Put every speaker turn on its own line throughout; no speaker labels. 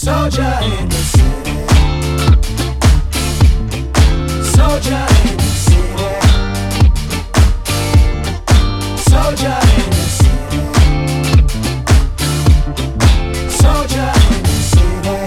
Soldier in the city. Soldier in the city. Soldier in the city. Soldier in the city.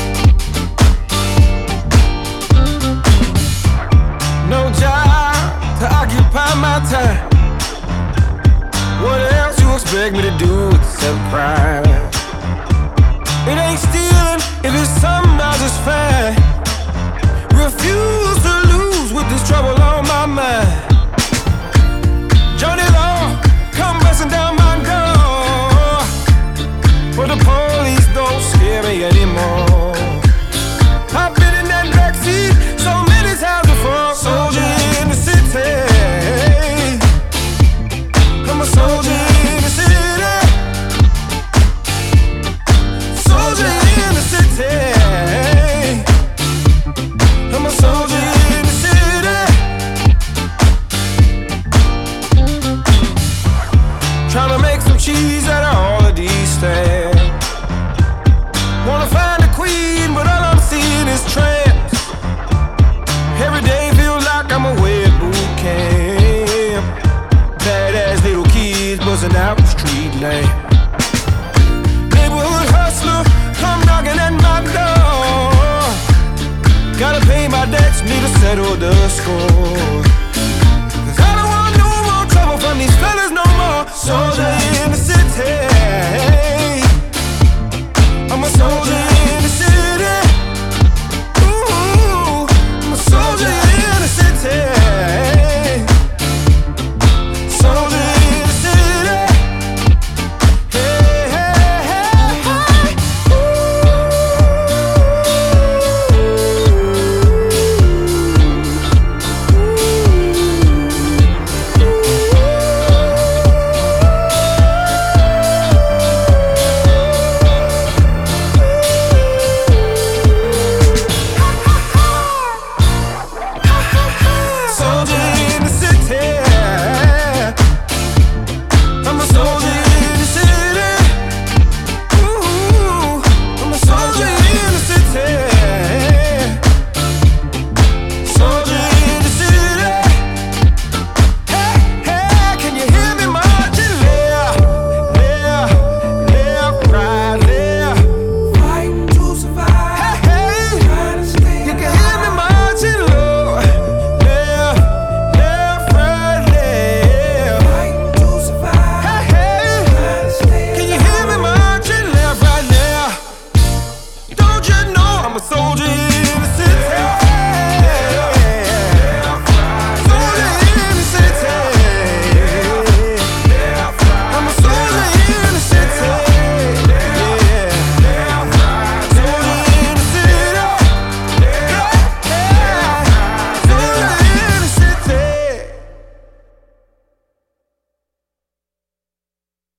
No job to occupy my time. What else you expect me to do except cry? It ain't stealing if it's something I just find. Refuse to lose with this trouble on my mind. Johnny Law, come busting down my door, but the police don't scare me anymore. I've been in that backseat so many times before. Soldier in the city. I'm a soldier in the city. Soldier in the city. I'm a soldier in the city. Trying to make some cheese out of all of these things. Wanna find a queen, but all I'm seeing is tramps. Every day feels like I'm away at boot camp. Badass little kids buzzing out the street lane. Neighborhood hustler, come knocking at my door. Gotta pay my debts, need to settle the score. Cause I don't want no more trouble from these fellas no more. Soldier in the city. I'm a soldier in the city. Ooh, I'm a soldier in the city. Soldier in the city. Hey, hey, hey, hey. Soldier in the city. I'm a soldier in the city. Ooh, I'm a soldier in the city. Soldier in the city. Hey, hey, can you hear me marching? Left, left, left, right, left.
Fighting to survive.
Hey, hey,
Trying to stay
you can hear me marching low. Left, left, right, left.
Fighting to survive.
Hey, hey,
Trying to stay
can you hear me marching left, right, left? Don't you know I'm a soldier